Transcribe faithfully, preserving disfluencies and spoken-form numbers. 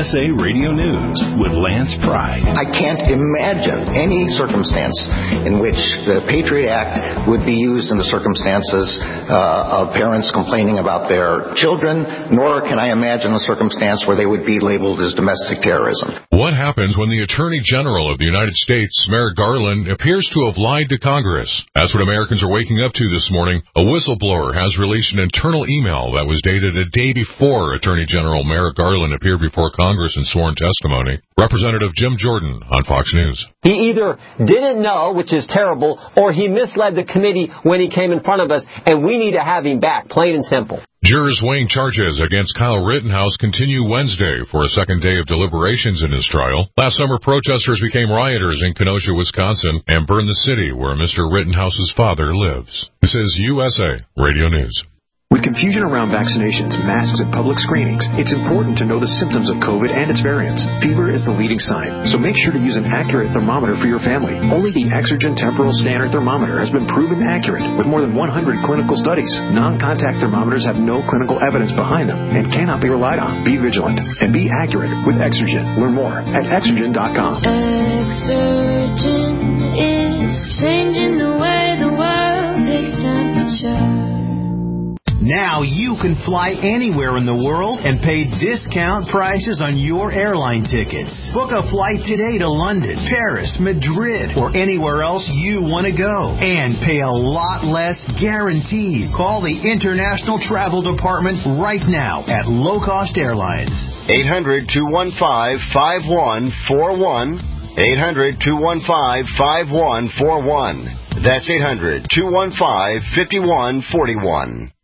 S A Radio News with Lance Pry. I can't imagine any circumstance in which the Patriot Act would be used in the circumstances uh, of parents complaining about their children, nor can I imagine a circumstance where they would be labeled as domestic terrorism. What happens when the Attorney General of the United States, Merrick Garland, appears to have lied to Congress? That's what Americans are waking up to this morning. A whistleblower has released an internal email that was dated a day before Attorney General Merrick Garland appeared before Congress in sworn testimony. Representative Jim Jordan on Fox News. He either didn't know, which is terrible, or he misled the committee when he came in front of us, and we need to have him back, plain and simple. Jurors weighing charges against Kyle Rittenhouse continue Wednesday for a second day of deliberations in his trial. Last summer, protesters became rioters in Kenosha, Wisconsin, and burned the city where Mister Rittenhouse's father lives. This is U S A Radio News. With confusion around vaccinations, masks, and public screenings, it's important to know the symptoms of COVID and its variants. Fever is the leading sign, so make sure to use an accurate thermometer for your family. Only the Exergen Temporal Scanner Thermometer has been proven accurate with more than one hundred clinical studies. Non-contact thermometers have no clinical evidence behind them and cannot be relied on. Be vigilant and be accurate with Exergen. Learn more at Exergen dot com. Exergen is changing the way the world takes temperature. Now you can fly anywhere in the world and pay discount prices on your airline tickets. Book a flight today to London, Paris, Madrid, or anywhere else you want to go. And pay a lot less guaranteed. Call the International Travel Department right now at Low Cost Airlines. eight hundred, two one five, five one four one. eight hundred, two one five, five one four one. That's eight hundred, two one five, five one four one.